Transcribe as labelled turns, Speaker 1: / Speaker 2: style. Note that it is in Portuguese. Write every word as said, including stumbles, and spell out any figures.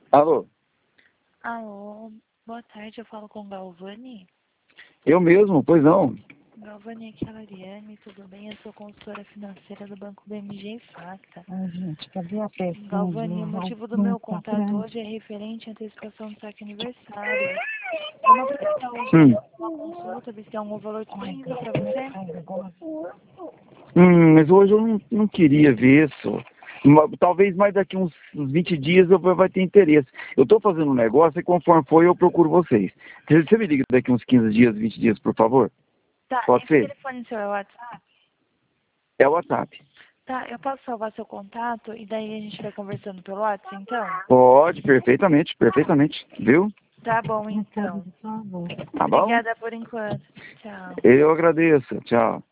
Speaker 1: Alô?
Speaker 2: Alô, boa tarde, eu falo com Galvani.
Speaker 1: Eu mesmo, pois não.
Speaker 2: Galvani, aqui é a Lariane, tudo bem? Eu sou consultora financeira do Banco B M G e Facta.
Speaker 3: Ai, gente, cadê a peça?
Speaker 2: Galvani, o motivo do meu contato hoje é referente à antecipação do saque aniversário. Vamos aproveitar hoje
Speaker 1: Hum.
Speaker 2: para uma consulta, ver se tem algum valor disponível para você.
Speaker 1: Hum, mas hoje eu não, não queria ver isso. Ma- Talvez mais daqui uns uns vinte dias eu vou- vai ter interesse. Eu estou fazendo um negócio e conforme for eu procuro vocês. Você você me liga daqui uns quinze dias, vinte dias, por favor?
Speaker 2: Tá,
Speaker 1: Pode
Speaker 2: esse
Speaker 1: ser?
Speaker 2: telefone seu é o WhatsApp?
Speaker 1: É o WhatsApp.
Speaker 2: Tá, eu posso salvar seu contato e daí a gente vai conversando pelo WhatsApp, então?
Speaker 1: Pode, perfeitamente, perfeitamente. Viu?
Speaker 2: Tá bom, então.
Speaker 1: Tá bom?
Speaker 2: Obrigada por enquanto. Tchau.
Speaker 1: Eu agradeço. Tchau.